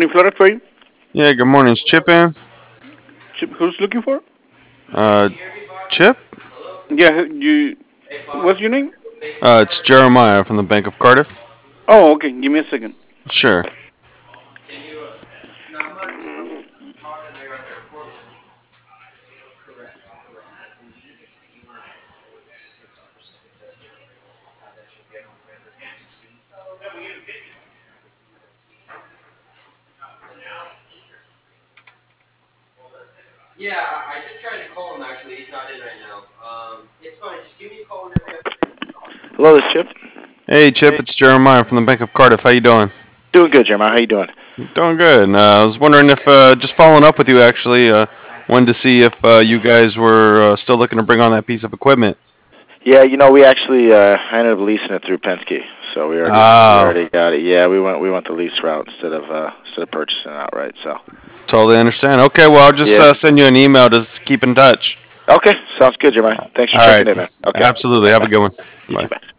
morning, Flora, for you. Yeah, good morning. Is Chip in? Chip, who's looking for? Uh, Chip? Yeah, you. What's your name? It's Jeremiah from the Bank of Cardiff. Oh, okay. Give me a second. Sure. Hello, this is Chip. Hey, Chip, it's Jeremiah from the Bank of Cardiff. How you doing? Doing good, Jeremiah. How you doing? Doing good. I was wondering if, just following up with you, actually, wanted to see if you guys were still looking to bring on that piece of equipment. Yeah, we actually ended up leasing it through Penske, so Oh, we already got it. Yeah, we went the lease route instead of purchasing it outright. So totally understand. Okay, well, I'll just yeah. send you an email to keep in touch. Okay, sounds good, Jeremiah. Thanks for All right. checking in, man. Okay. Absolutely. Bye Have a bye. good one. You too. Bye. Bye.